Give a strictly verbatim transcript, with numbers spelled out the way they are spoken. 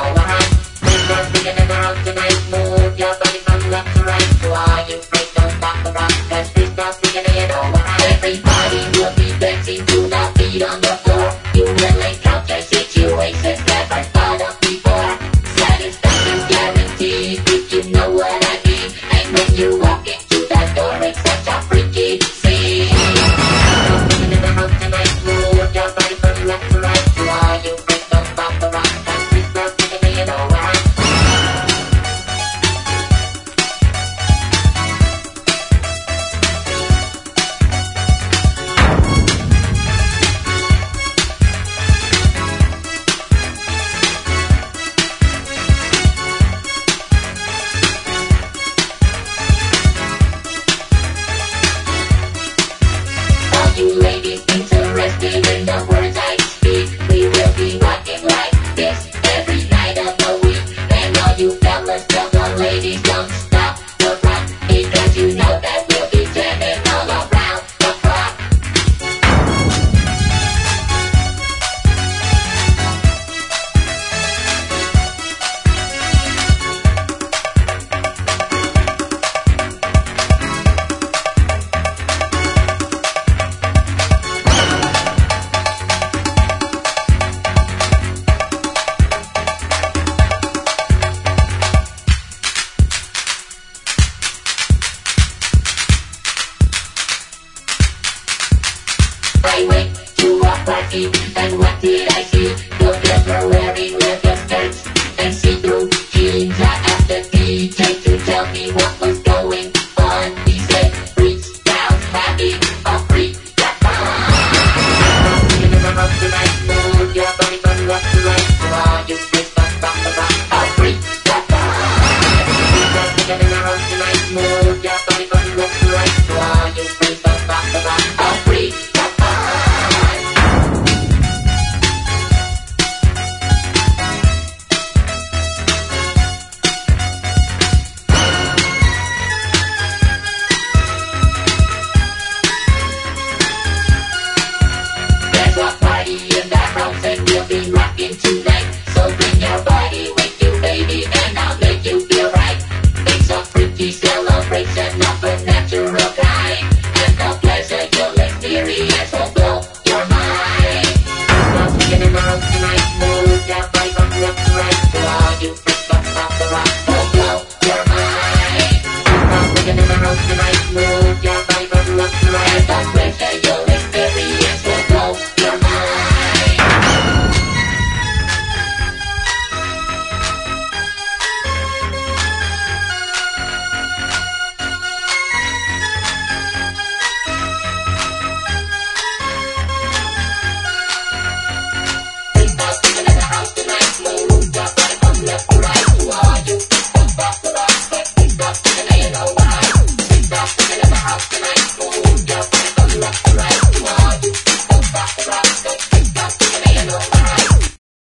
overhand. We're bigger than the house tonight. Move your body from left to right. So all you freaks don't stop the rock. Cause this stuff's bigger than an overhand. Everybody will be dancing to the beat on the floor. You will encounter situations never thought of before. Satisfaction's guaranteed if you know what I mean. And when you walk into that door, it's such a freaky scene. We're bigger than the house tonight. Move your body from left to right. So all you freaks don't stop the rock. Cause this stuff's bigger than an overhand. You ladies interested in the words I speak, we will be rocking like this every night of the week. And all you fellas, tell the ladies don't stop the rock, because you know that we'll be jamming all around the clock. I went to a party, and what did I see? The girls were wearing red